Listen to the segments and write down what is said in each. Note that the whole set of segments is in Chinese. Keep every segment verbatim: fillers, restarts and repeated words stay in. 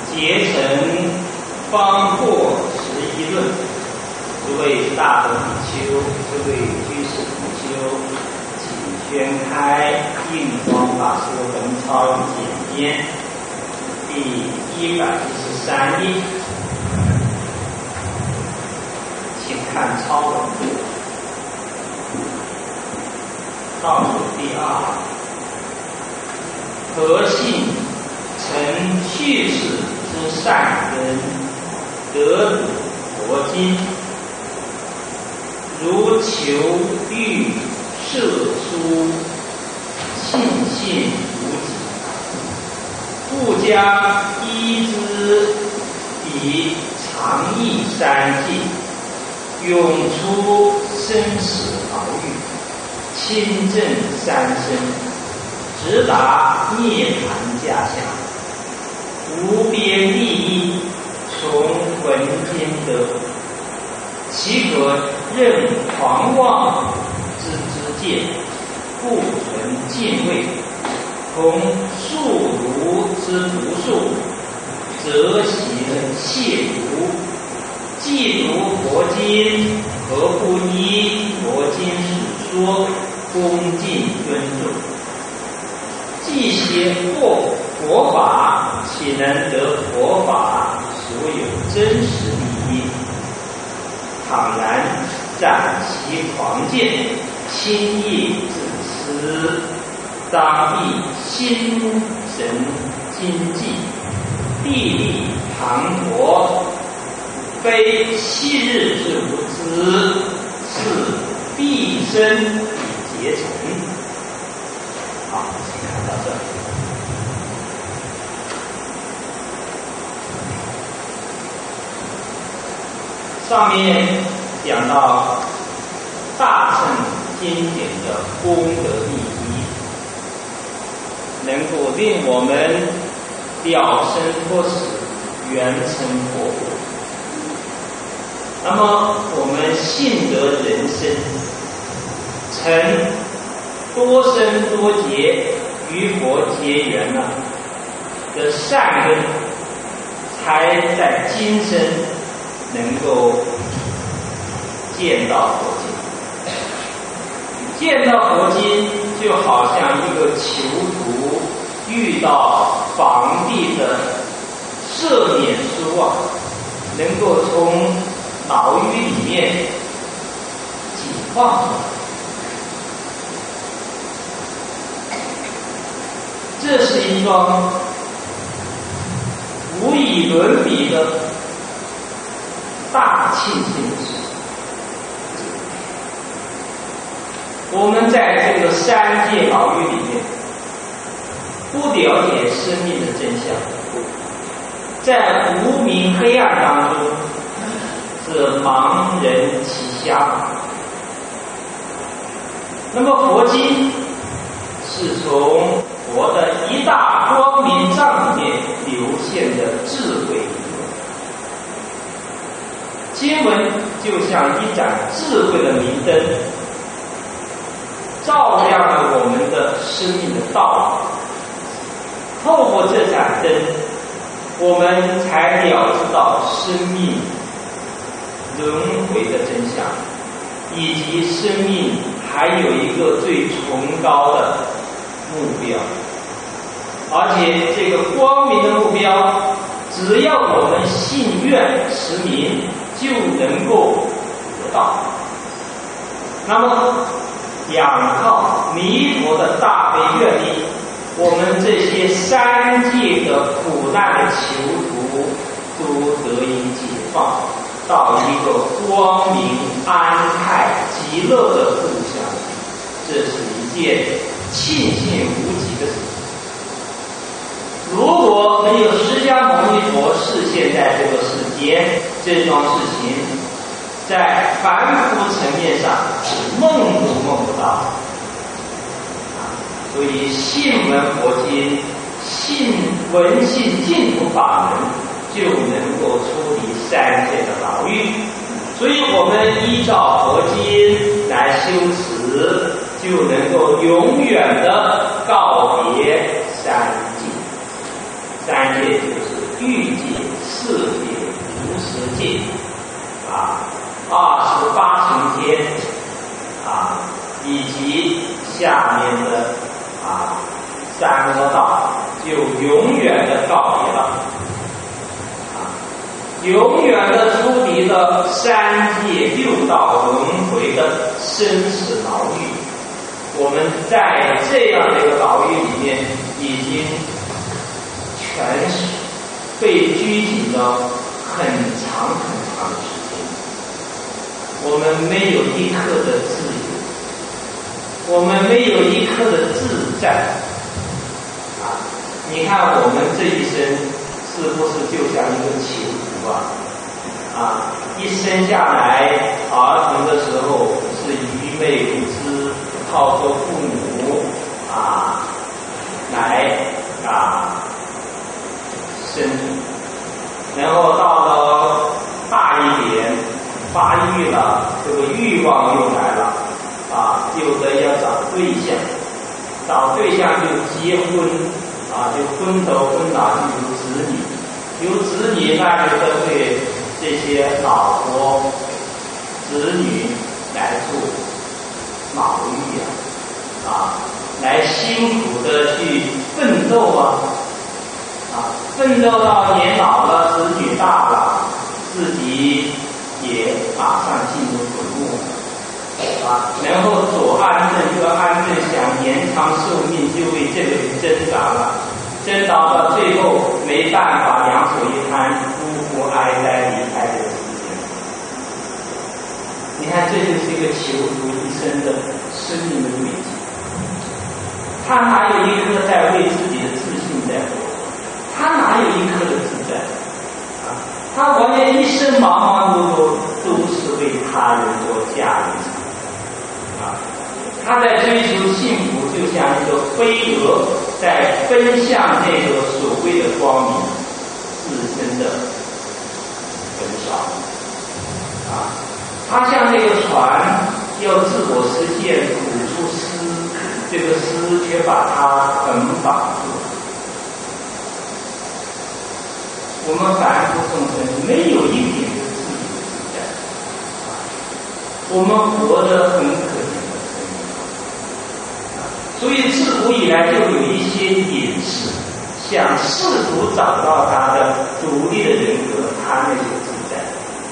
结成方过十一论，诸位大德比丘，诸位居士比丘，请宣开印光法师文钞简编第一百一十三页，请看抄文倒数第二，何信成去世之善根，得睹佛经，如求欲摄书，信信无极，故将依之以常意三界，涌出生死牢狱，亲证三生，直达涅槃家乡，无边利益从闻经得，岂可任狂妄之之见，不存敬畏，同树如之毒树，则行亵渎。既读佛经，何不依佛经所说，恭敬尊重？既学过佛法，岂能得佛法所有真实利益？倘然斩其狂见，轻易自私，当以心神经济，地利磅礴，非昔日之无知，是毕生以结成。好，请看到这里。上面讲到大乘经典的功德利益，能够令我们了生脱死，圆成佛果。那么我们信得人生，曾多生多劫与佛结缘了的善根，才在今生能够见到佛经。见到佛经就好像一个囚徒遇到皇帝的赦免书啊，能够从牢狱里面解放出来。这是一桩无以伦比的大庆幸的事。我们在这个三界牢狱里面，不了解生命的真相，在无明黑暗当中，是盲人骑瞎。那么佛经是从佛的一大光明藏里面流现的智慧。经文就像一盏智慧的明灯，照亮了我们的生命的道路。透过这盏灯，我们才了知到生命轮回的真相，以及生命还有一个最崇高的目标。而且这个光明的目标，只要我们信愿持名，就能够得到。那么仰靠弥陀的大悲愿力，我们这些三界的苦难的囚徒都得以解放，到一个光明安泰极乐的故乡。这是一件庆幸无极的事。如果没有释迦牟尼佛示现在这个世间，这桩事情在凡夫层面上是梦都梦不到。所以信闻佛经，信闻信净土法门，就能够出离三界的牢狱。所以我们依照佛经来修持，就能够永远的告别三界。三界就是欲界、色界、无色界，啊，二十八层天，啊，以及下面的啊三恶道，就永远的告别了，啊，永远的出离了三界六道轮回的生死牢狱。我们在这样的一个牢狱里面，已经全是被拘谨了很长很长的时间，我们没有一刻的自由，我们没有一刻的自在。啊，你看我们这一生是不是就像一个囚徒啊？啊，一生下来，儿童的时候是愚昧无知，靠着父母啊来啊生，然后到了大一点，发育了，这个欲望又来了，啊，有的要找对象，找对象就结婚，啊，就昏头昏脑，就有子女，有子女那就针对这些老婆子女来做牢狱啊，啊，来辛苦的去奋斗啊，啊，奋斗到年老了，子女大了，自己也马上进入坟墓啊，然后左安正右安正想延长寿命，就为这个挣扎了，挣扎到最后没办法，两手一摊，呼呼哀哉离开这个世界。你看，这就是一个囚徒一生的生命的轨迹。他哪有一颗在为自己的自信在活？他哪有一颗的自在？啊，他完全一生忙忙碌碌都是为他人做嫁人。啊，他在追求幸福，就像一个飞蛾在奔向那个所谓的光明，自身的焚烧。啊，他像那个船要自我实现吐出丝，这个丝却把他捆绑住。我们凡夫众生没有一点的自由自在，我们活得很可怜的生命，所以自古以来就有一些隐士想试图找到他的独立的人格，他那个自在，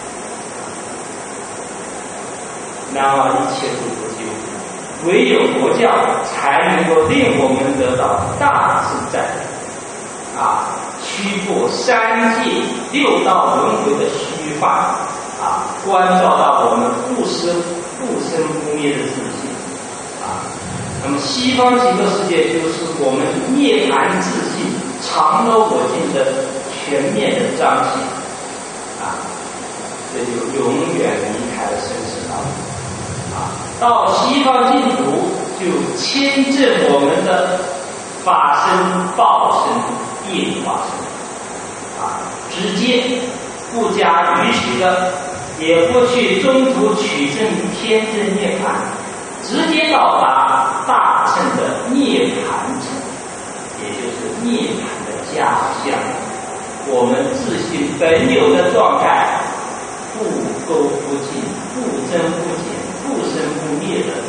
然而一切都不究，唯有佛教才能够令我们得到大自在啊，驱破三界六道轮回的虚幻啊，关照到我们不生不生不灭的自信啊。那么西方极乐世界就是我们涅槃自信、常乐我净的全面的彰显啊，这就永远离开了生死道啊。到西方净土就亲证我们的法身、报身、业化身啊，直接不加允许的，也不去中途取证天正涅槃，直接到达大乘的涅槃城，也就是涅槃的家乡。我们自信本有的状态，不垢不净，不增不减，不生不灭的。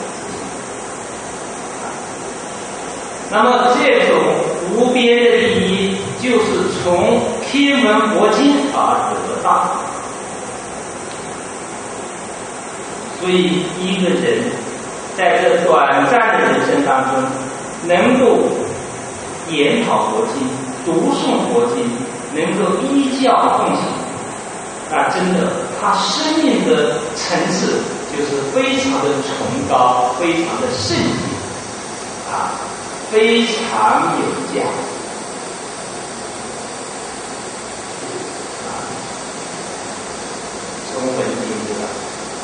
那么这种无边的利益，就是从听闻佛经而得到。所以一个人在这短暂的人生当中，能够研讨佛经、读诵佛经，能够依教奉行，那真的他生命的层次就是非常的崇高，非常的圣洁啊，非常有价值啊。从本经知道啊，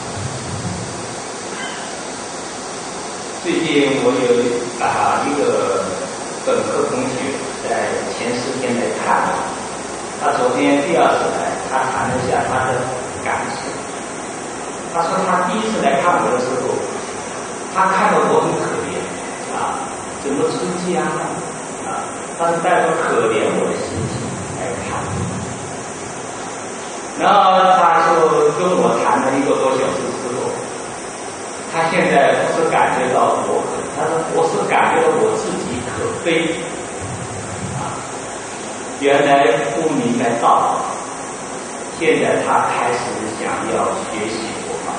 最近我有啊一个本科同学在前十天来看我，他昨天第二次来，他谈了一下他的感受。他说他第一次来看我的时候，他看到我很可怜啊，怎么出家啊？他是带着可怜我的心情来看一个多小时之后，他现在不是感觉到我可，他说我是感觉到我自己可悲啊，原来不明白道理，现在他开始想要学习佛法，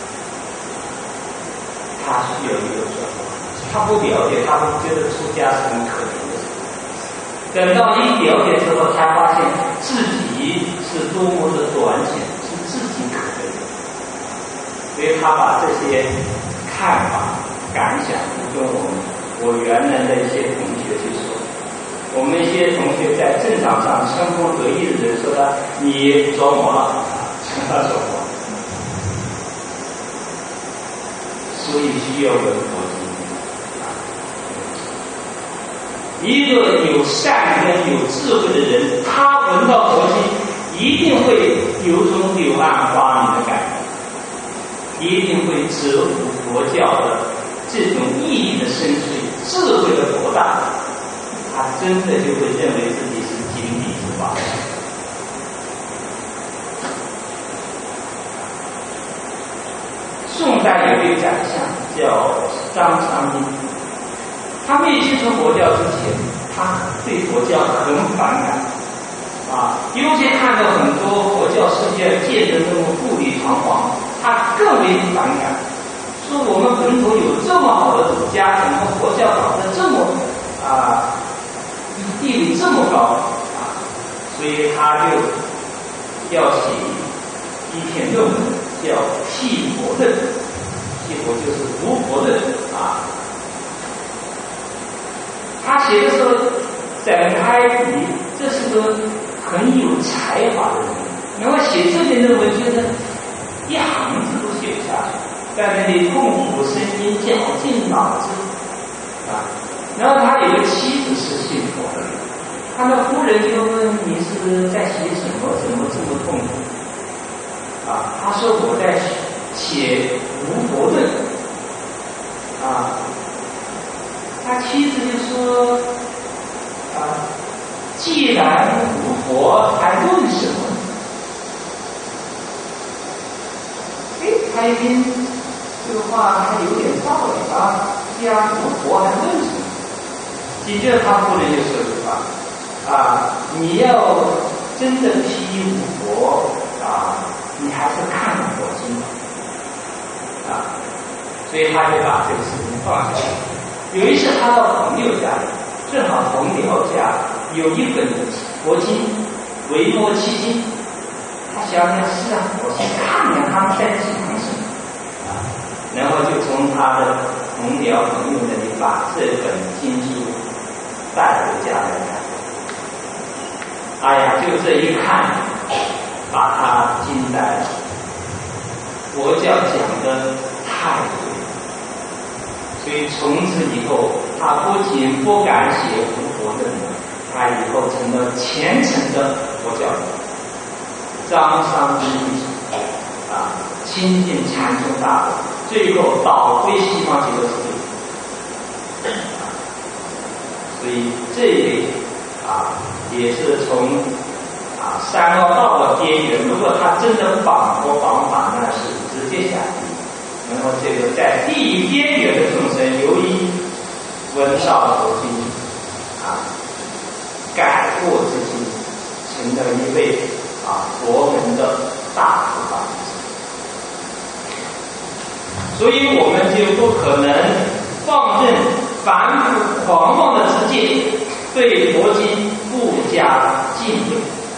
他需要一个转化，他不了解，他会觉得出家是很可怜的事，等到一了解之后，才发现自己是多么的短浅，是自己可悲的，所以他把这些看法感想跟我们我原来的一些同学去说，我们一些同学在政场上春风得意的人说他你着魔了，他着魔，所以需要闻佛经。一个有善根有智慧的人，他闻到佛经一定会有种柳暗花明的感觉，一定会折服佛教的这种意义的深邃，智慧的博大，他真的就会认为自己是井底之蛙。宋代有一个宰相叫张昌英，他没接触佛教之前，他对佛教很反感啊，尤其看到很多佛教世界建得那么富丽堂皇，他更为反感，说我们本土有这么好的儒家，怎么佛教搞得这么啊地位这么高啊？所以他就要写一篇论文，叫《辟佛论》，辟佛就是无佛论啊。他写的时候展开笔，这是个很有才华的人，然后写这篇论文，觉得一行字都写不下去，在那里痛苦声音，绞尽脑汁啊。然后他有个妻子是信佛的，他的夫人就问你是在写什么，怎么这么痛苦啊？他说我在写无佛论啊。他妻子就说啊，既然无佛，还论什么？哎，他一听这个话还有点道理啊，既然无佛，还论什么？紧接着他夫人就说句话啊，你要真的批无佛啊，你还是看佛经啊，所以他就把这个事情放下来。有一次他到朋友家里，正好同僚家有一本佛经《维摩诘经》，他想想是啊，我先看看他们在讲什么啊，然后就从他的同僚朋友那里把这本经书带回家来看。哎呀，就这一看，把他惊呆了。佛教讲的太对了。所以从此以后，他不仅不敢写无佛论，他以后成了虔诚的佛教徒，张商之弟啊，亲近禅宗大德，最后倒归西方极乐世界。所以这一类啊，也是从啊三恶道的边缘。如果他真的仿佛仿法，那是直接下地。然后这个在地狱边缘的众生，由于闻到佛经啊，改过自新，成了一位啊佛门的大菩萨。所以我们就不可能放任凡夫狂妄的直见，对佛经不加敬畏。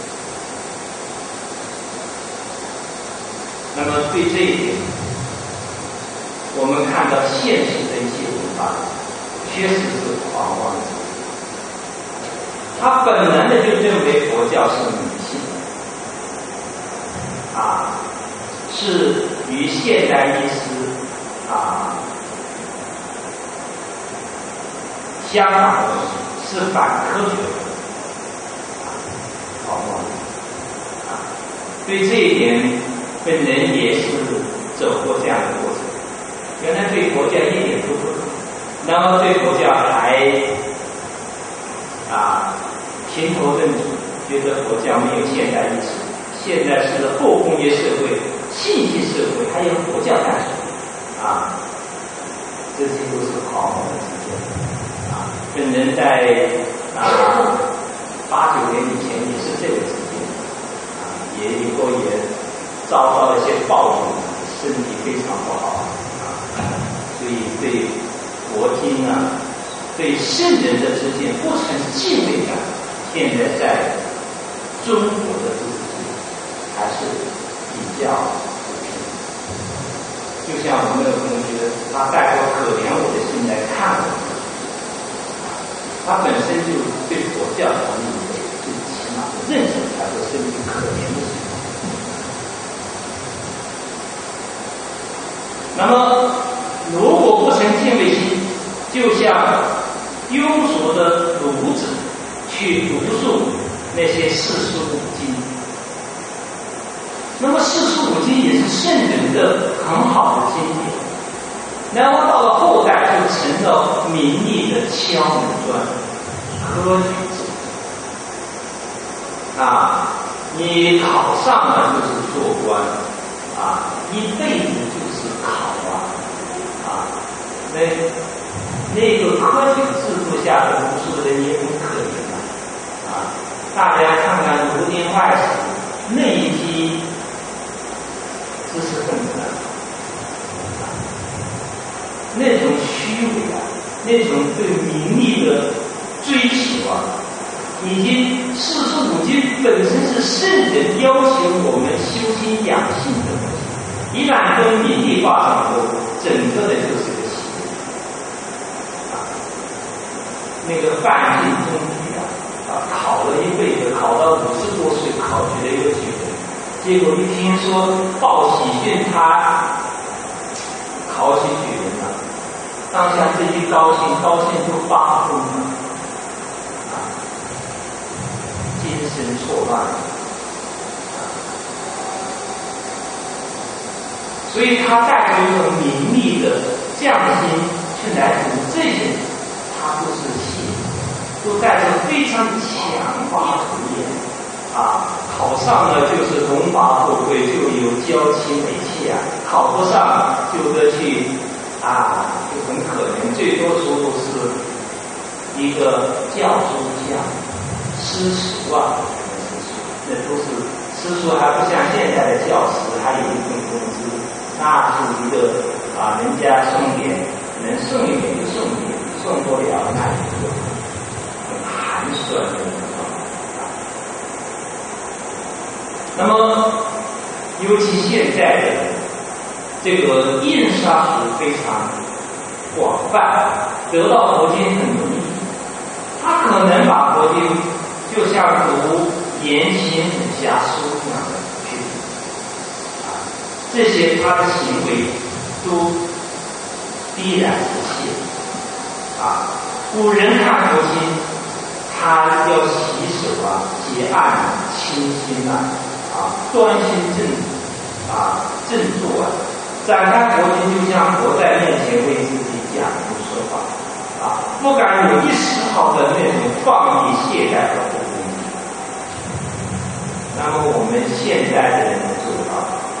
那么对这一点，我们看到现实的一些文化，确实是狂妄的。他本能的就认为佛教是迷信，啊，是与现代医师啊相反的，是反科学的，啊，狂妄啊。对这一点，本人也是走过这样的过程。原来对佛教一点都不懂，然后对佛教还啊评头论足，觉得佛教没有现代意识，现在是后工业社会， 信息社会，还有佛教诞生啊，这些都是毫毛的之间啊。本人在啊八九年以前也是这个之间啊，也以后也遭到了一些暴力，身体非常不好啊，所以对佛经啊，对圣人的之间不曾敬畏感，现在在中国的这个还是比较普遍。就像我们的同学，他带着可怜我的心来看我，他本身就对佛教传理的最起码的认识，他说是一个可怜的心。那么，如果不成敬畏心，就像庸俗的儒者去读诵那些世俗五经，那么世俗五经也是圣人的很好的经典，然后到了后代就成了名利的敲门砖、科举制啊，你考上了就是做官啊，一辈子就是考啊啊，那那个科举制度下的读书人也很可怜啊啊，大家看看儒林外史那一批知识分子啊，那种虚伪啊，那种对名利的追求啊，以及世俗五经本身是圣人要求我们修心养性的东西，一旦跟名利挂上钩，整个的就是个邪啊。那个范进中举啊，啊，考了一辈子，考到五十多岁，考取了一个举人，结果一听说报喜讯他考取举人了，当下这一高兴，高兴就发疯了。精神错乱，所以他带着一种名利的匠心去来读这些，他都是信，都带着非常强化主义啊。考上了就是荣华富贵，就有娇妻美妾啊；考不上就得去啊，就很可怜，最多时候是一个教书匠。私塾啊，那都是私塾，还不像现在的教师还有一份工资，那是一个啊，人家送点，能送一点就送一点，送不了那一个很寒酸的地方。那么，尤其现在的这个印刷术非常广泛，得到佛经很容易，他可能把佛经就像读言行武侠书一样的去读啊，这些他的行为都必然不懈啊。古人看佛经，他要洗手啊，结案清心啊，啊，端心正啊，正坐啊，展开佛经，就像佛在面前为自己讲述说法。啊，不敢有一丝毫的那种放逸懈怠和不公平。那么我们现在的人能做到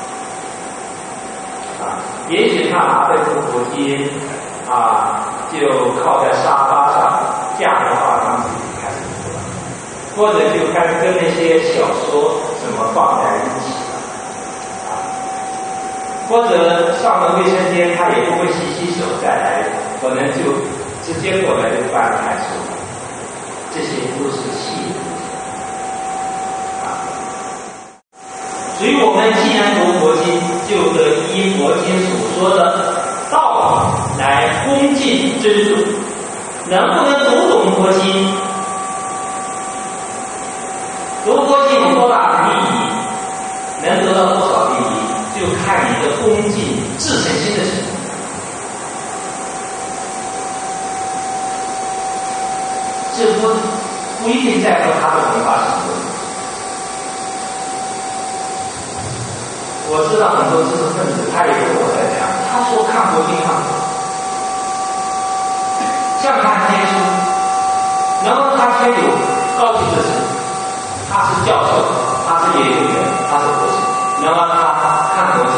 啊？也许他拿着部佛经啊，就靠在沙发上架着话筒自己开始读了，或者就开始跟那些小说怎么放在一起了啊，或者上了卫生间他也不会洗洗手再来，可能就直接过来就翻开书，这些都是细啊。所以我们既然读佛经，就得依佛经所说的道理来恭敬尊重。能不能读懂佛经？读佛经有多大的利益？能得到多少利益？就看你的恭敬至诚心的程度。这不不一定在和他的文化程度。我知道很多知识分子，他也跟我在讲，他说看佛经看佛，像看天书，然后他先有高级知识，他是教授，他是研究员，他是博士，然后他看佛经，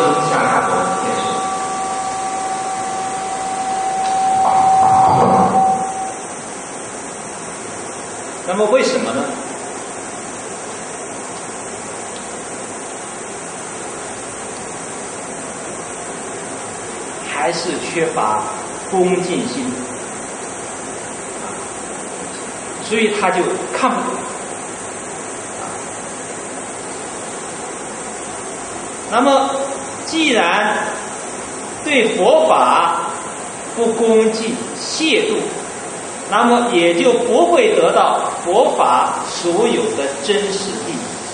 那么为什么呢？还是缺乏恭敬心，所以他就看不懂。那么既然对佛法不恭敬亵渎，那么也就不会得到佛法所有的真实利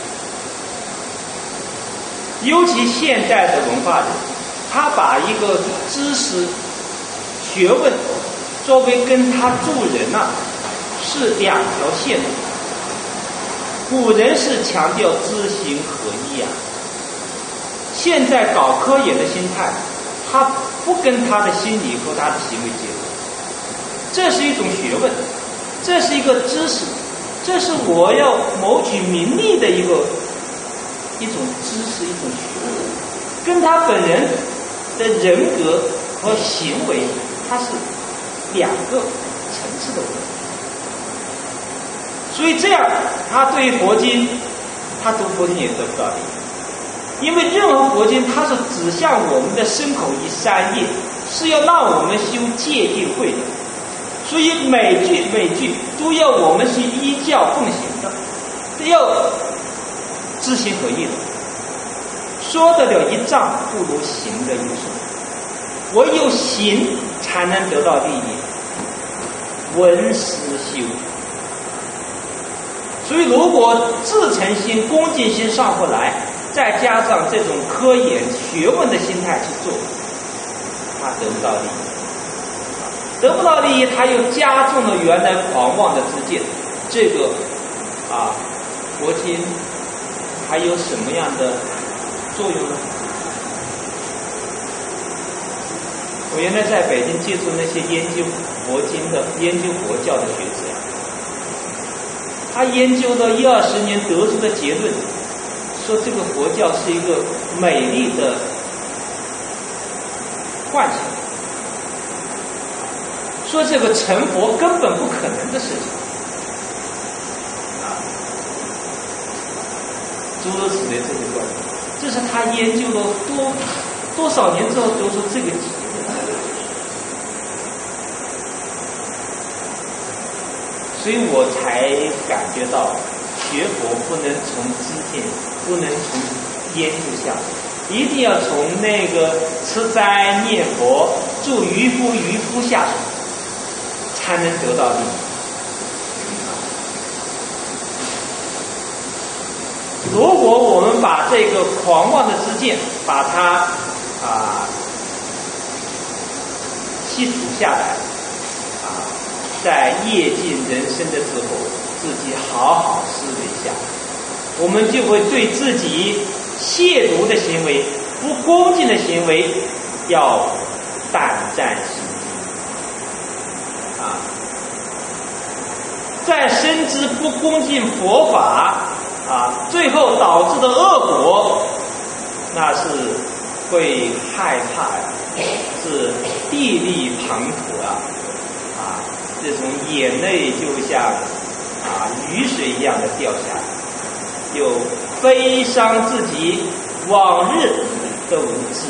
益。尤其现在的文化人，他把一个知识学问作为跟他做人啊是两条线路。古人是强调知行合一啊，现在搞科研的心态，他不跟他的心理和他的行为结合。这是一种学问，这是一个知识，这是我要谋取名利的一个一种知识，一种学问，跟他本人的人格和行为，它是两个层次的问题。所以这样，他对于佛经，他读佛经也得不到利益，因为任何佛经它是指向我们的身口意三业，是要让我们修戒定慧的。所以每句每句都要我们去依教奉行的，要知行合一的。说得了一丈，不如行的一寸。唯有行才能得到利益，闻思修。所以如果自诚心、恭敬心上不来，再加上这种科研学问的心态去做，他得不到利益。得不到利益，他又加重了原来狂妄的知见。这个啊，佛经还有什么样的作用呢？我原来在北京接触那些研究佛经的、研究佛教的学者，他研究了一二十年得出的结论，说这个佛教是一个美丽的幻想。说这个成佛根本不可能的事情啊，诸如此类这些观点，这是他研究了多多少年之后得出这个结论。所以我才感觉到学佛不能从知见，不能从研究下，一定要从那个持斋念佛、助渔夫渔夫下手，才能得到利益。如果我们把这个狂妄的知见，把它啊吸取下来，啊，在业尽人生的时候，自己好好思维一下，我们就会对自己亵渎的行为、不恭敬的行为，要胆战心惊。啊，在深知不恭敬佛法啊，最后导致的恶果，那是会害怕呀，是地力滂沱啊，啊，这种眼泪就像啊雨水一样的掉下来，又悲伤自己往日的无知。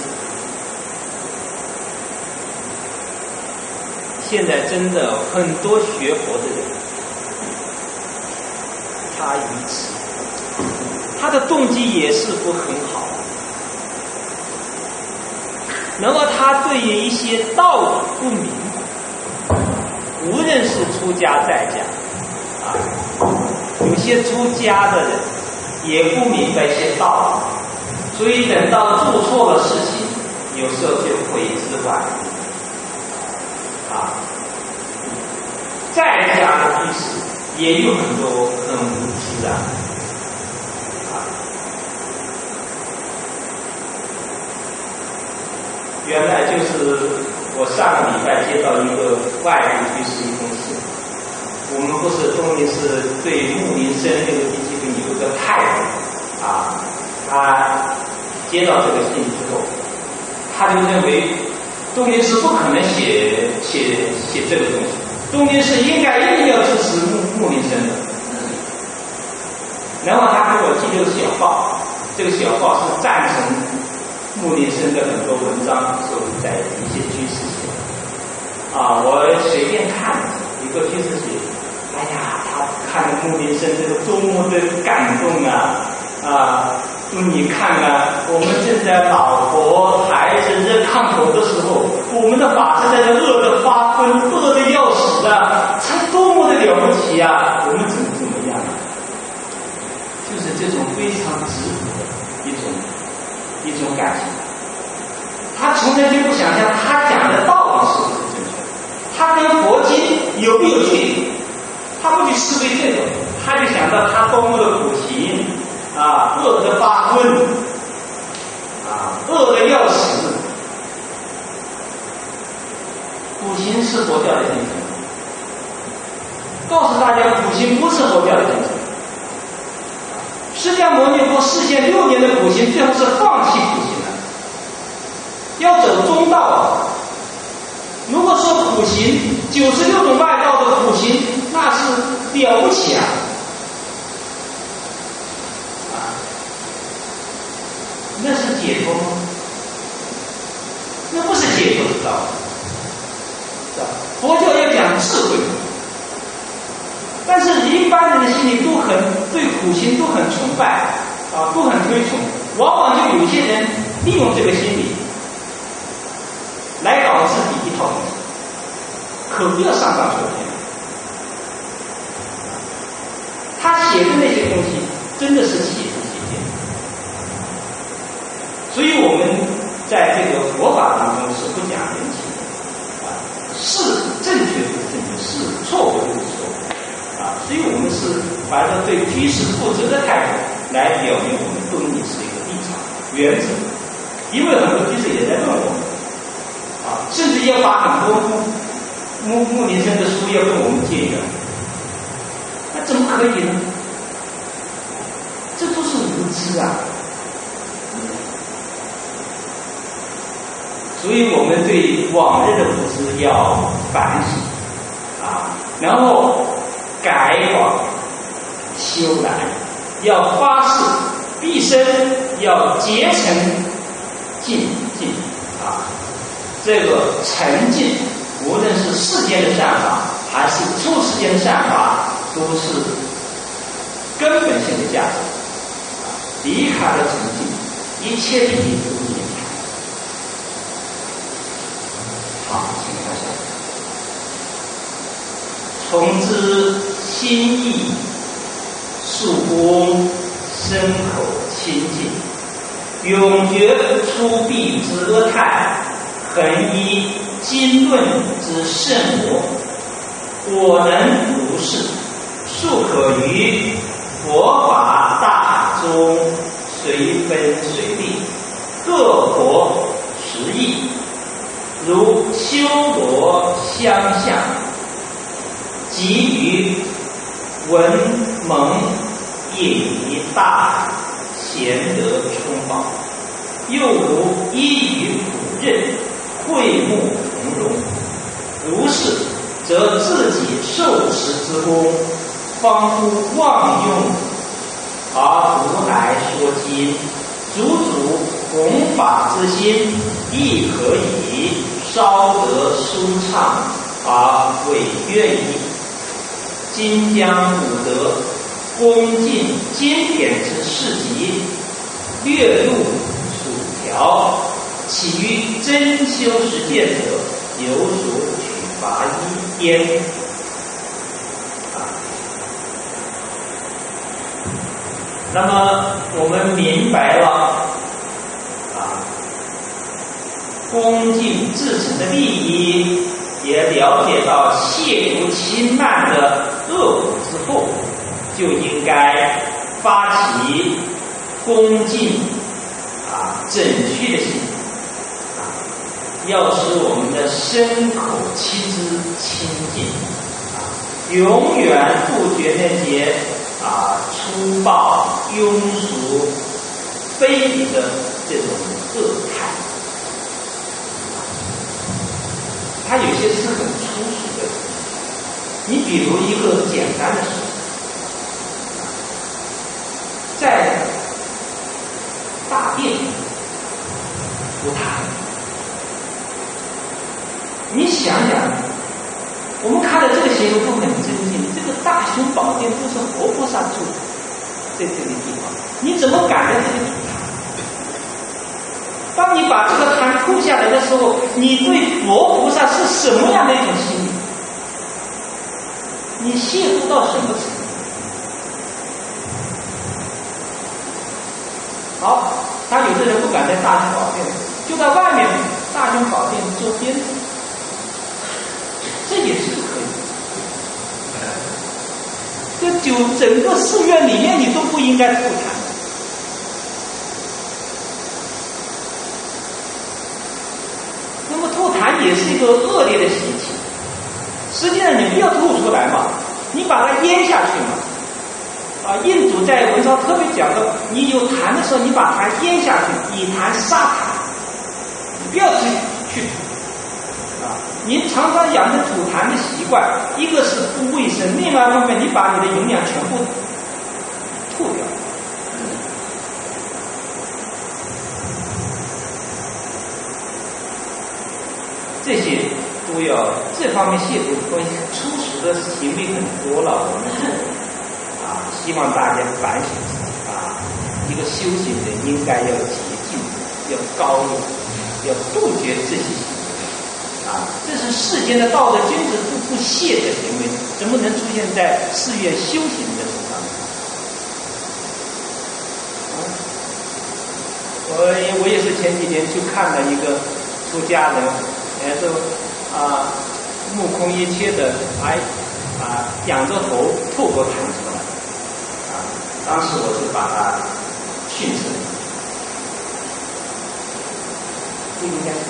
现在真的很多学佛的人，他愚痴，他的动机也是不很好，那么他对于一些道理不明白，无论是出家在家啊，有些出家的人也不明白一些道理，所以等到做错了事情，有时候就悔之晚啊，在家的居士也有很多很无知啊，啊，原来就是我上个礼拜接到一个外国居士一封信，我们不是东林寺对木林僧那个地基本有一个态度啊，他接到这个信之后，他就认为东林寺不可能写写写这个东西，东林寺应该一定要支持木木林僧的， 然后他给我寄了个小报，这个小报是赞成穆林生的很多文章，所以在一些居士写的啊，我随便看一个居士写，哎呀，他看穆林生这个多么的感动啊啊！说你看看，我们正在老婆孩子热炕头的时候，我们的法师在这饿得发昏，饿得要死啊，他多么的了不起啊！我们怎么怎么样啊？就是这种非常直朴的一种一种感情。他从来就不想象他讲的道理是不是正确，他跟佛经有没有距离，他不去思维这个，他就想到他多么的苦行。啊，饿得发昏，啊，饿得要死。苦行是佛教的精神，告诉大家，苦行不是佛教的精神。释迦牟尼佛示现六年的苦行，最后是放弃苦行了，要走中道啊。如果说苦行九十六种外道的苦行，那是了不起啊！那是解脱吗？那不是解脱之道。佛教要讲智慧，但是一般人的心里都很对苦行都很崇拜啊，都很推崇，往往就有些人利用这个心理来搞自己一套东西，可不要上当受骗。他写的那些东西真的是写的。所以我们在这个佛法当中是不讲人情的啊，是正确的正确，是错误的错误啊，所以我们是怀着对居士负责的态度来表明我们敦义是一个立场原则。因为很多居士也在问我们啊，甚至要把很多穆穆林生的书要跟我们借阅，那怎么可以呢？这都是无知啊！所以我们对往日的无知要反省啊，然后改往修来，要发誓毕生要竭诚精进啊，这个诚进，无论是世间的善法还是出世间的善法，都是根本性的价值啊，离开了诚进，一切利益都离开。好，请看下。从之心意肃恭，身口清净，永绝出弊之恶态，恒依经论之圣我。我能如是，庶可于佛法大海中随分随力，各获实义，如修罗相向，给予文蒙引以大海，贤德充饱，又如依于普任，会目从容。如是，则自己受持之功，方乎妄用而如来说经，足足弘法之心，亦可以稍得舒畅而委约矣。今将五德恭敬经典之事迹，略录数条，其余真修实践者，有所取法一焉。那么我们明白了啊，恭敬至诚的利益，也了解到亵渎轻慢的恶果之后，就应该发起恭敬啊正确的心啊，要使我们的身口七支清净啊，永远杜绝那些啊粗暴、庸俗、卑鄙的这种恶态。它有些是很粗俗的，你比如一个简单的事， 吐痰。你想想，我们看的这个形容都很真切，这个大雄宝殿都是活菩萨住的，在这个地方，你怎么敢在这里吐痰？当你把这个痰吐下来的时候，你对佛菩萨是什么样的一种心理？你亵渎到什么程度？好，他有的人不敢在大雄宝殿，就在外面大雄宝殿做鞭子，这也是可以。这就整个寺院里面，你都不应该吐痰。那么吐痰也是一个恶劣的习气。实际上你不要吐出来嘛，你把它咽下去嘛。啊，印度在文章特别讲到，你有痰的时候，你把痰咽下去，以痰杀痰，你不要去去吐。啊，您常常养成吐痰的习惯，一个是不卫生，另外一方面你把你的营养全部吐掉。这些都要这方面亵渎关系粗俗的行为很多了，我们啊，希望大家反省自己啊，一个修行人应该要洁净，要高雅，要杜绝这些行为啊，这是世间的道德君子都不屑的行为，怎么能出现在寺院修行人的身上？啊，我我也是前几年去看了一个出家人。也是啊，目空一切的，哎啊，仰着头吐口痰出来，啊，当时我是把他训斥，不应该。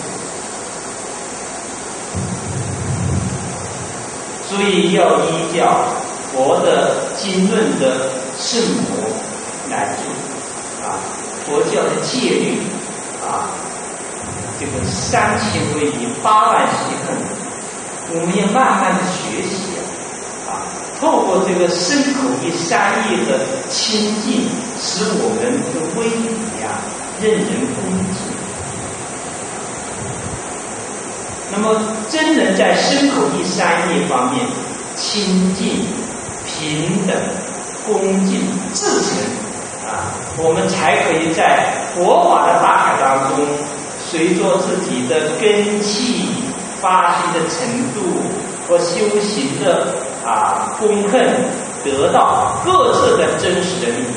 所以要依教佛的经论的圣模来做啊，佛教的戒律啊。这个三千威仪，八万习恨，我们要慢慢的学习啊！透过这个身口意三业的清净，使我们的威仪啊，任人恭敬。那么，真能在身口意三业方面清净、平等、恭敬、至诚啊，我们才可以在佛法的大海当中。随着自己的根器、发心的程度和修行的啊功恨，得到各自的真实的利益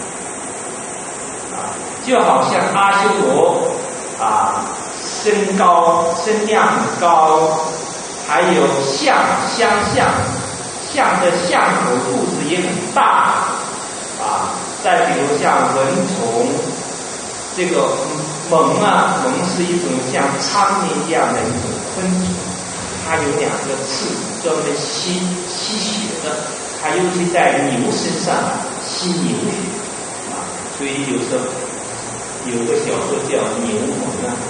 啊，就好像阿修罗啊，身高身量很高，还有相相像，像的相口肚子也很大啊。再比如像蚊虫，这个。虻啊，虻是一种像苍蝇一样的一种昆虫，它有两个刺，专门吸吸血的，它尤其在牛身上吸牛血啊，所以有时候有个小说叫《牛虻》啊，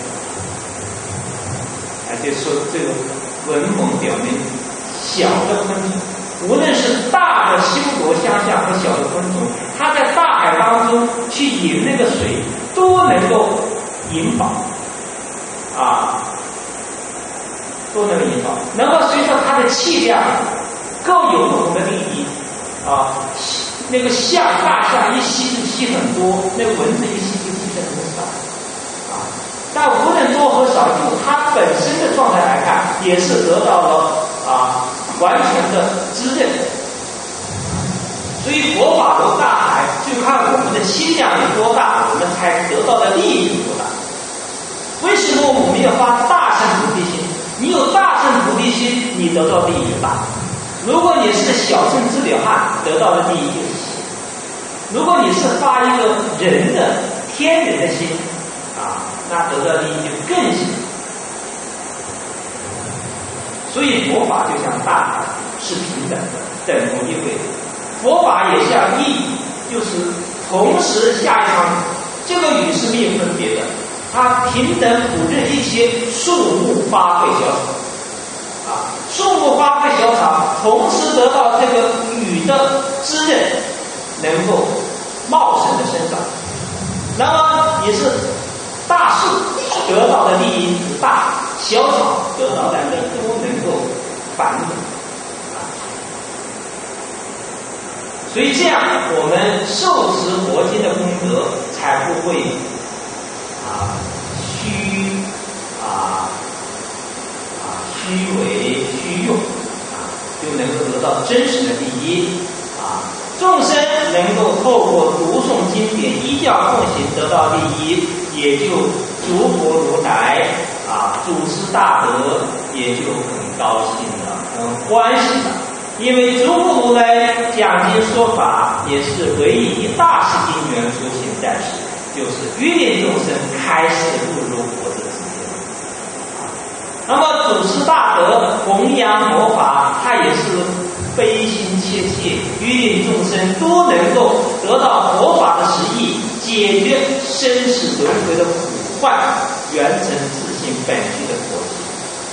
啊，就说这个蚊虻表面小的昆虫，无论是大的修罗相像和小的昆虫，它在大海当中去饮那个水，都能够。引宝啊，都能引宝，然后随着它的气量各有不同的利益啊。那个象大象一吸就吸很多，那个蚊子一吸就吸的很少啊。但无论多和少，就它本身的状态来看，也是得到了啊完全的滋润。所以佛法如大海，就看我们的心量有多大，我们才得到的利益有多大。为什么我们要发大乘菩提心？你有大乘菩提心，你得到利益就大。如果你是小乘知了汉，得到的利益就是小。如果你是发一个人的天人的心啊，那得到的利益就更小。所以佛法就像大海，是平等的，等同一位。佛法也像义，就是同时下一场，这个雨是没有分别的。它平等普任一切树木花卉小草啊，树木花卉小草同时得到这个雨的滋润，能够茂盛的生长。那么你是大树， 得到的利益大小少得到的都能够反哺啊。所以这样，我们受持佛经的功德才不会啊虚啊啊虚为虚用啊，就能够得到真实的利益啊。众生能够透过读诵经典、依教奉行得到利益，也就诸佛如来啊，祖师大德也就很高兴了，很欢喜了。因为诸佛如来讲经说法，也是唯以大士因缘出现在世，就是欲令众生开始入入佛的之间。那么祖师大德弘扬佛法，他也是悲心切切，欲令众生都能够得到佛法的实义，解决生死轮回的苦患，圆成自性本具的佛性。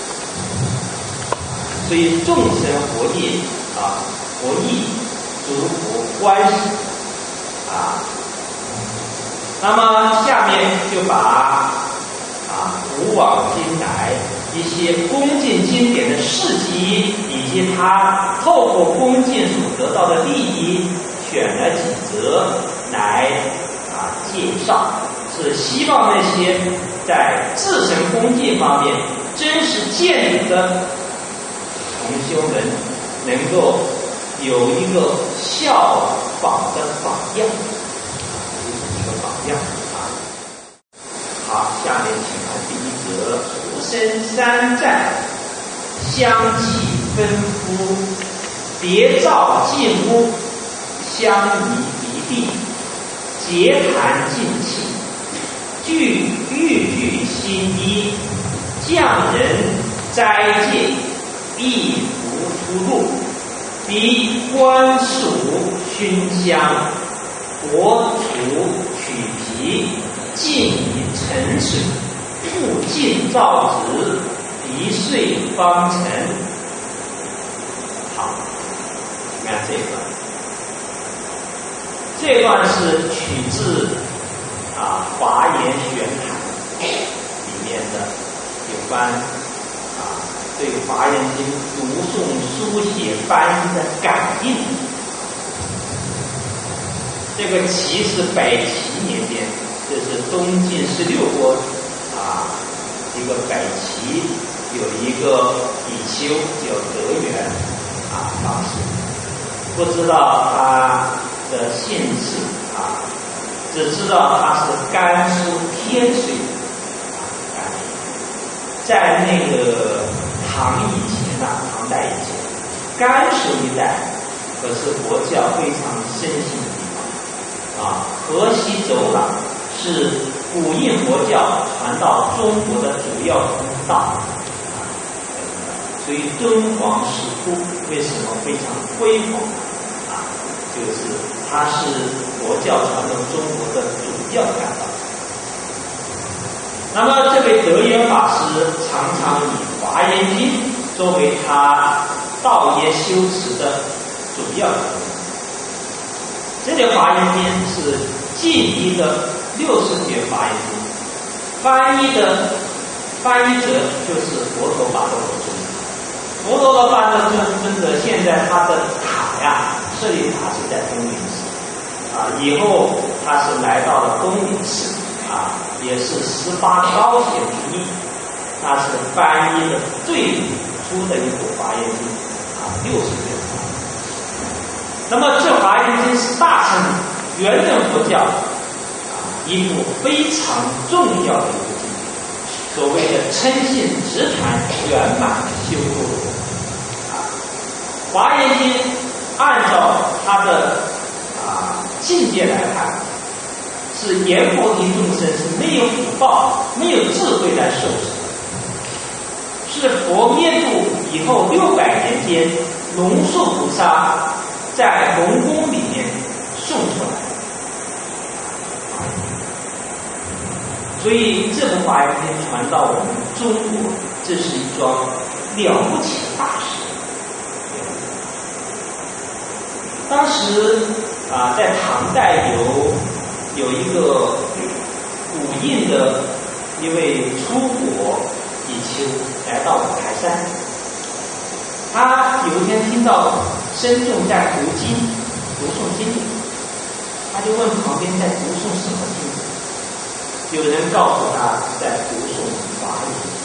所以众生佛业啊，佛意诸佛欢喜啊。那么下面就把啊古往今来一些恭敬经典的事迹，以及他透过恭敬所得到的利益，选了几则来啊介绍，是希望那些在自身恭敬方面真实见领的同修们，能够有一个效仿的榜样，一个榜样啊。好，下面请看第一则：出身山寨，香气芬肤，别照进屋，香弥离地，结谈净气，具欲具新衣，匠人斋戒，一服出入，彼观属熏香，国土取皮，浸以沉水，复尽造纸，涤碎方成。好，你看这一段，这段是取自啊《华严玄坛》里面的有关啊对《华严经》读诵、书写、翻译的感应。这个齐是百齐年间，这是东晋十六国啊一个百齐有一个比丘叫德元啊大师，不知道他的姓氏啊，只知道他是甘肃天水啊甘肃，在那个唐以前啊，唐代以前，甘肃一带可是佛教非常盛行的地方啊，河西走廊是古印佛教传到中国的主要通道啊，所以敦煌石窟为什么非常辉煌啊？就是它是佛教传到中国的主要干道。那么这位德元法师常常以《华严经》作为他道业修持的主要内容。这个《华严经》是近译的六十卷《华严经》，翻译的翻译者就是佛陀巴多罗尊者。佛陀的巴多罗尊者现在他的塔呀，舍利塔是在东林寺啊，以后他是来到了东林寺啊，也是十八高贤之一。他是翻译的最初的一部《华严经》啊，六十卷。那么这《华严经》是大乘圆顿佛教啊一部非常重要的一部经典，所谓的称信直传圆满修多罗啊。《华严经》按照它的啊境界来看，是阎浮提众生是没有福报、没有智慧来受持的，是佛灭度以后六百年间，龙树菩萨在龙宫里面送出来。所以这部《华严经》传到我们中国，这是一桩了不起的大事。当时啊，在唐代有有一个古印的一位出国比丘来到五台山，他有一天听到僧众在读经，读诵经典，他就问旁边在读诵什么经典，有人告诉他在读诵《华严经》。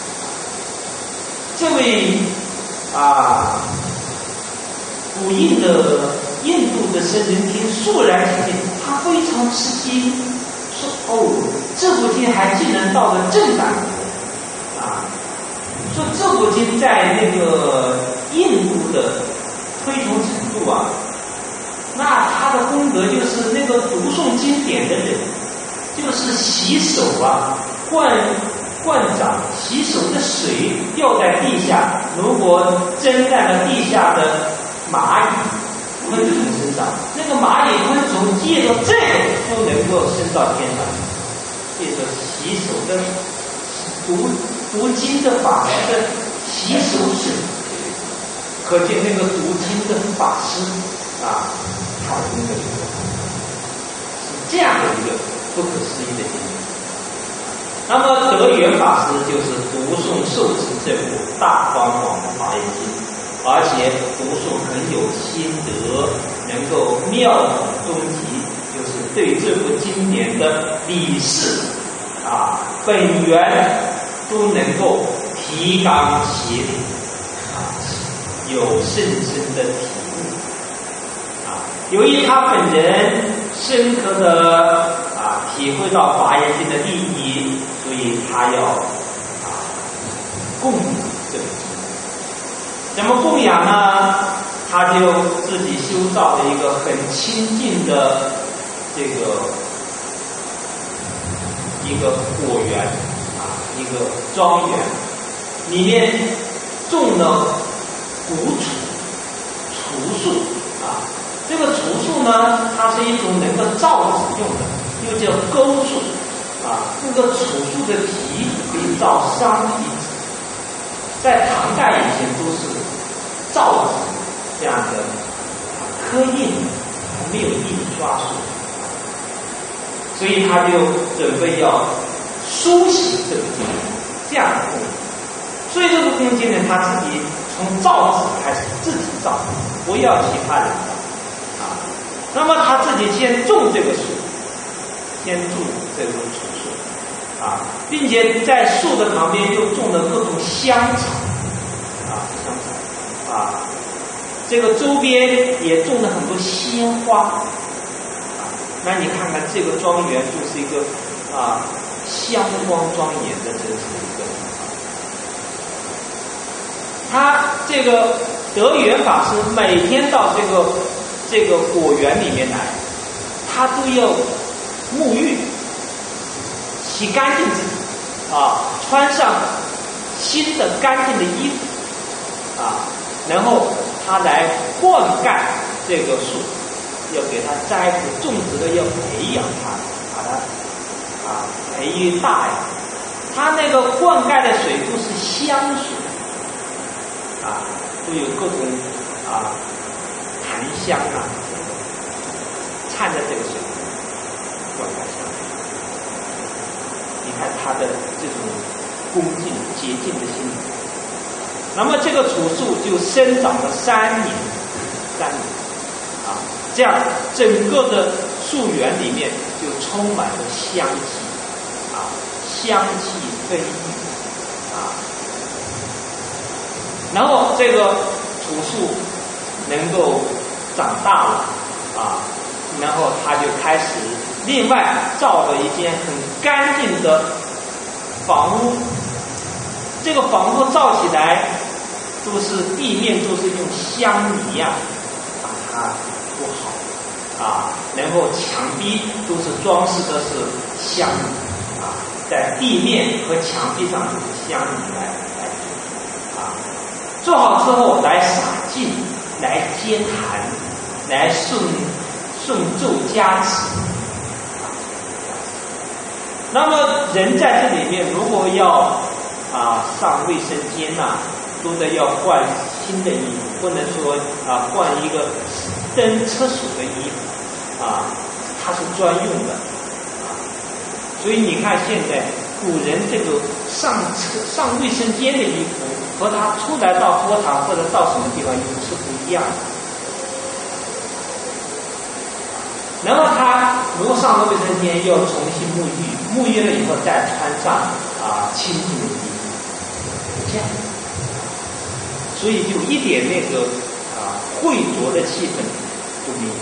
这位啊，古印的印度的僧人听肃然起敬，他非常吃惊，说：“哦，这部经还竟然到了正版国啊！说这部经在那个印度的推崇程度啊，那他的功德就是那个读诵经典的人，就是洗手啊，灌灌掌，洗手的水掉在地下，如果蒸在了地下的蚂蚁昆虫身上，那个蚂蚁昆虫借着这个都能够升到天上，借着洗手的读读经的法师的洗手水，可见那个读经的法师啊，他的那个是这样的一个不可思议的经历。那么德源法师就是读诵受持这部大方广的华严经，而且读诵很有心得，能够妙懂终极，就是对这部经典的理事啊本源都能够提纲挈领啊，有甚深的体悟啊。由于他本人深刻的啊体会到华严经的利益，所以他要啊供养这个经。怎么供养呢？他就自己修造了一个很清净的这个一个果园啊，一个庄园，里面种了古楚楚树啊。这个楚树呢，它是一种能够造纸用的，又叫钩树啊。这个楚树的皮可以造桑皮纸，在唐代以前都是造纸这样的刻印，还没有印刷术，所以他就准备要书写这个经典，这样的功能。所以这个空间呢，他自己从造纸开始自己造，不要其他人造啊。那么他自己先种这个树，先种这个楚树啊，并且在树的旁边又种了各种香草啊，香草啊，这个周边也种了很多鲜花啊。那你看看这个庄园就是一个啊香光庄严的，这是一个。他这个德源法师每天到这个这个果园里面来，他都要沐浴，洗干净自己啊，穿上新的干净的衣服啊，然后他来灌溉这个树，要给它栽培种植的，要培养它，把它啊培育大呀。它那个灌溉的水都是香水啊，都有各种啊檀香啊，掺在这个水里灌溉下来。你看它的这种恭敬洁净的心理。那么这个楚树就生长了三年，三年啊，这样整个的树园里面就充满了香气啊，香气飞溢啊。然后这个楚树能够长大了啊，然后他就开始另外造了一间很干净的房屋。这个房屋造起来都是地面都是用香泥呀、啊、把它铺好啊，然后墙壁都是装饰的是香泥啊，在地面和墙壁上都是香泥来来啊。做好之后来洒净，来接坛，来诵诵咒加持。那么人在这里面如果要啊上卫生间呐、啊，都得要换新的衣服，不能说啊换一个登厕所的衣服啊，它是专用的啊。所以你看现在古人这个上上卫生间的衣服和他出来到佛堂或者到什么地方衣服是不一样的。那么他如果上了卫生间，要重新沐浴，沐浴了以后再穿上啊清净的衣服，这样，所以就一点那个啊秽浊的气氛都没有。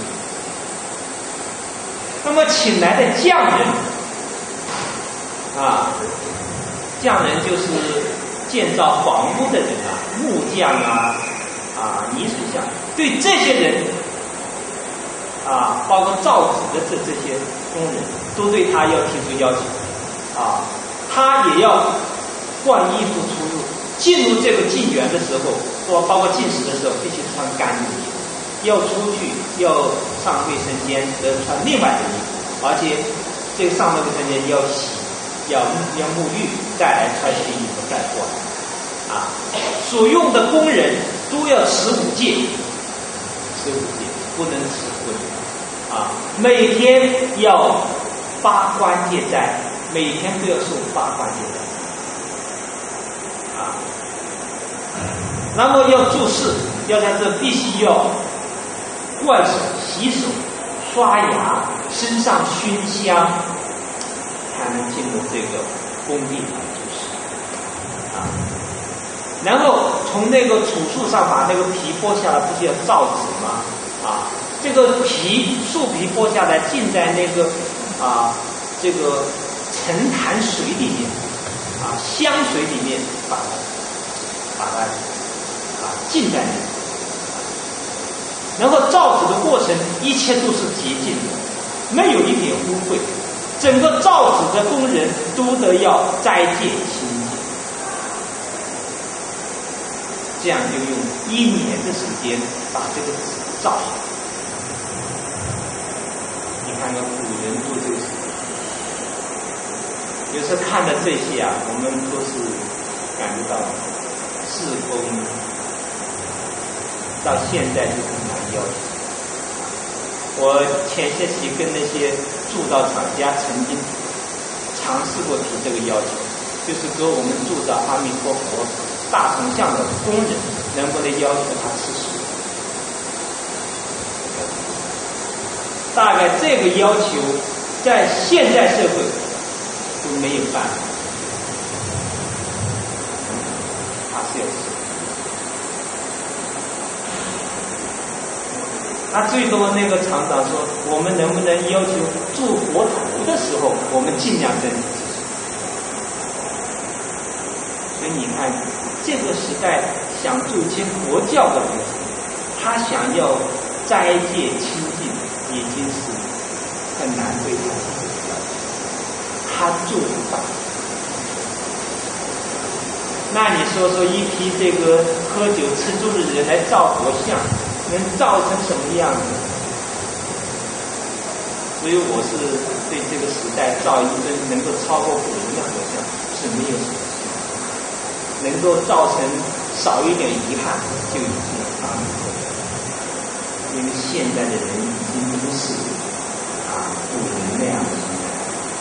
那么请来的匠人啊，匠人就是建造房屋的人啊，木匠啊，啊泥水匠，对这些人啊，包括造纸的这这些工人，都对他要提出要求啊，他也要换衣服出入，进入这个进园的时候，或包括进食的时候，必须穿干净的衣服，要出去要上卫生间则穿另外的衣服，而且这个上那卫生间要洗，要要沐浴，再来穿新衣服再过来啊。所用的工人都要持五戒，持五戒，不能吃荤啊。每天要八关戒斋，每天都要受八关戒斋啊。那么要做事，要在这必须要换手、洗手、刷牙，身上熏香，才能进入这个工地来做事啊。然后从那个楚树上把那个皮剥下来，不是要造纸吗？啊，这个皮树皮剥下来，浸在那个啊这个沉潭水里面啊香水里面，把它把它啊浸在那里。然后造纸的过程，一切都是洁净的，没有一点污秽。整个造纸的工人都得要斋戒清净，这样就用一年的时间把这个纸造好。你看看古人做这个事，有时候看到这些啊，我们都是感觉到世风到现在就很难要求。我前些期跟那些铸造厂家曾经尝试过提这个要求，就是说我们铸造阿弥陀佛大铜像的工人能不能要求他吃素？大概这个要求在现代社会都没有办法，他是要吃。他最多那个厂长说，我们能不能要求铸佛头的时候，我们尽量争取吃素。所以你看，这个时代想铸清佛教的东西，他想要斋戒清净，已经是很难对他这个要求，他做不到。那你说说一批这个喝酒吃猪的人来造佛像，能造成什么样子？所以我是对这个时代造一尊能够超过古人的佛像是没有什么希望，能够造成少一点遗憾就已经很不错了。因为现在的人已经不是啊古人那样的时代。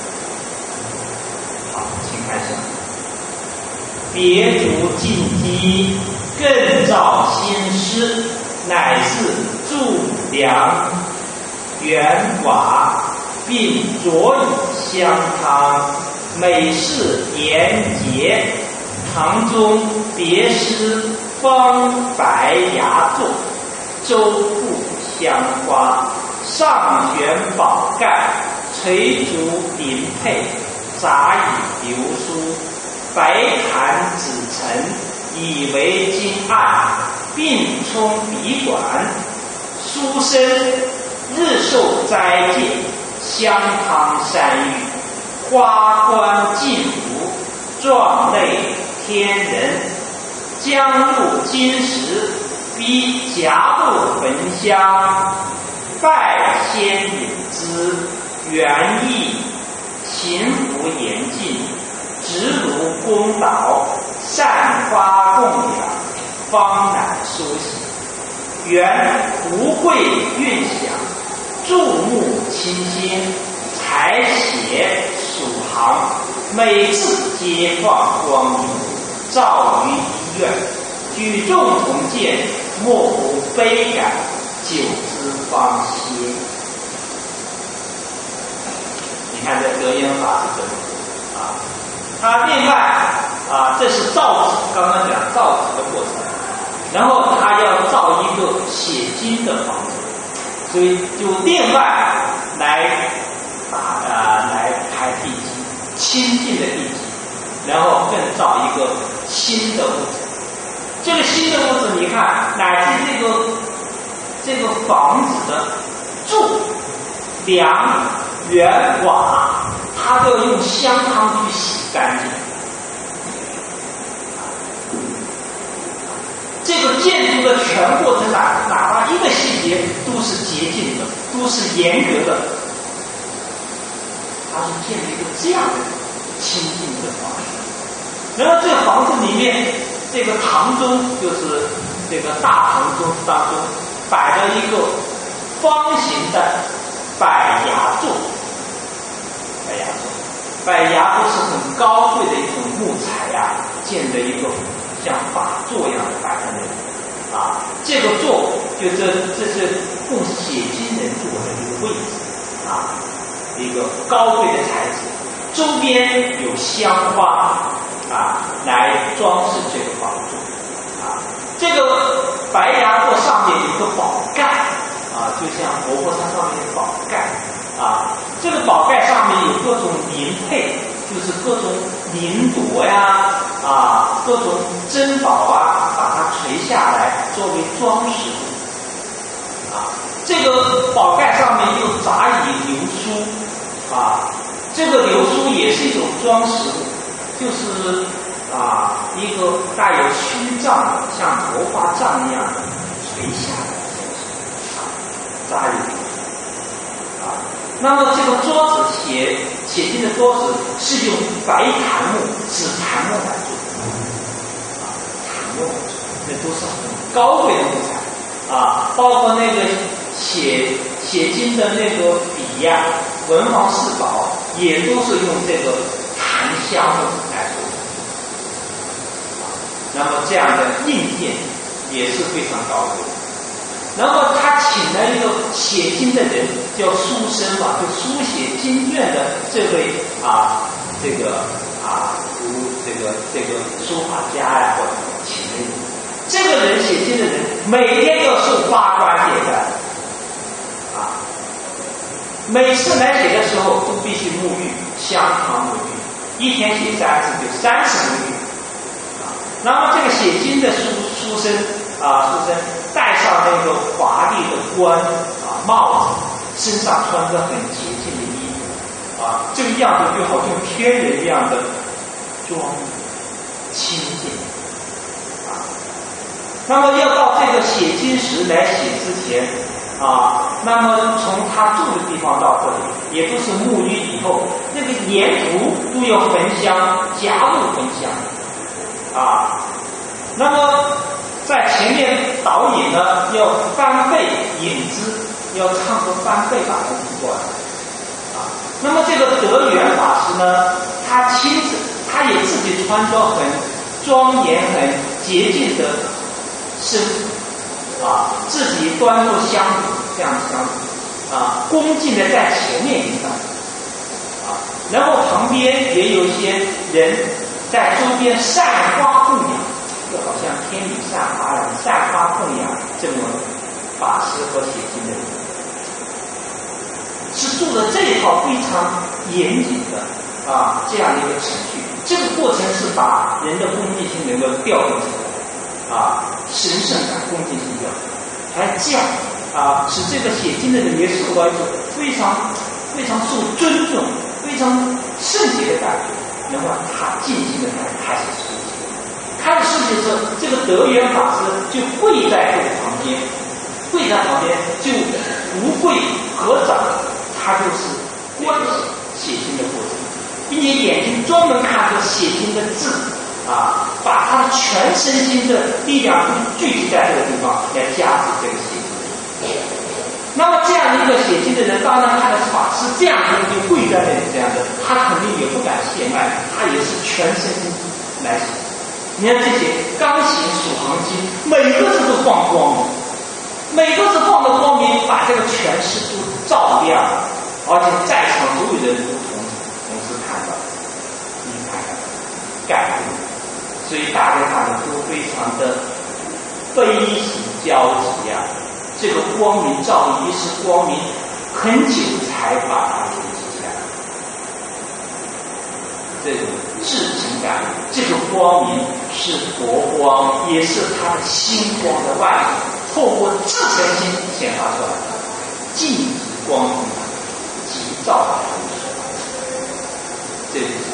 好，请看一下。别竹进基，更造新诗，乃是筑梁圆瓦，并佐以香汤，美式严洁。堂中别诗方白牙座，周铺香花，上悬宝盖，垂竹顶佩，杂以流苏。白檀子陈，以为金案，并充笔管。书生日受斋戒，香汤山芋，花冠进服，壮类天人。将入金石，逼夹路焚香，拜先引之，原意勤福严禁。直如公导，善花供养，方乃苏醒。原不会韵响，注目清新，才写属行， 每次皆放光明，照于医院，举众同见，莫不悲感，久之方歇。你看这德言法是怎么啊？他另外啊，这是造纸，刚刚讲造纸的过程，然后他要造一个写经的房子，所以就另外来打啊来开地基，清净的地基，然后更造一个新的屋子。这个新的屋子，你看乃至这个这个房子的柱、梁、圆、瓦，它都要用香汤去洗干净。这个建筑的全过程哪哪怕一个细节都是洁净的，都是严格的。它是建立一个这样的清净的房子。然后这个房子里面，这个堂中就是这个大堂中当中摆着一个方形的百牙座。百牙座，百牙座是很高贵的一种木材呀、啊，建的一个像法座一样的摆在那里啊。这个座就这这是供写经人坐的一个位置啊，一个高贵的材质，周边有香花啊来装饰这个宝座啊。这个白牙座上面有个宝盖啊，就像活佛山上面的宝盖啊。这个宝盖上面有各种灵配，就是各种灵铎呀啊，各种珍宝啊，把它垂下来作为装饰啊。这个宝盖上面又杂以流苏啊，这个流苏也是一种装饰物，就是啊一个带有须帐的，像头发帐一样的垂下来的东西啊，杂以流苏啊。那么这个桌子写写经的桌子是用白檀木、紫檀木来做的啊，檀木那都是很高贵的木材啊，包括那个写写经的那个笔呀、啊、文房四宝也都是用这个檀香木来做的啊。那么这样的硬件也是非常高贵的。然后他请了一个写经的人，叫书生嘛，就书写经卷的这位啊，这个啊，如这个这个书法家呀，或者请了一个这个人写经的人，每天要受八关戒的啊，每次来写的时候都必须沐浴，香堂沐浴，一天写三次就三次沐浴啊。那么这个写经的书书生啊，书生戴上那个华丽的冠啊帽子，身上穿着很洁净的衣服啊，这个样子就好像天人一样的庄清净啊。那么要到这个写经时来写之前啊，那么从他住的地方到这里，也都是沐浴以后，那个沿途都要焚香，夹路焚香啊。那么在前面导引呢，要翻背引之，要唱个翻背把它引过来啊。那么这个德源法师呢，他亲自，他也自己穿着很庄严、很洁净的身服啊，自己端坐香炉，这样香炉啊，恭敬的在前面一站啊，然后旁边也有一些人在周边散花供养。就好像天女散花一样，散花供养这么法师和写经的人，是做了这一套非常严谨的啊这样的一个程序。这个过程是把人的恭敬心能够调动起来啊，神圣感、恭敬心调动，还这样啊，使这个写经的人也受到一种非常非常受尊重、非常圣洁的感觉，能够他尽情的开始书写。开始书写的时候，这个德源法师就跪在这个旁边，跪在旁边就不跪合掌，他就是观写经的过程，并且眼睛专门看着写经的字啊，把他的全身心的力量都聚集在这个地方来加持这个写经的人。那么这样一个写经的人，当然看到法师这样子就跪在那里这样的， 他肯定也不敢懈慢，他也是全身心来写。你看这些刚行属行经，每个字都放光明，每个字放的光明，把这个诠释都照亮，而且在场所有的人都同同时看到，你看感动，所以大家看的都非常的悲喜交集呀、啊。这个光明照一是光明，很久才把它留下来。这种至情感，这个光明是佛光，也是他的心光的外面，透过自身心显发出来的，净光明即照他。这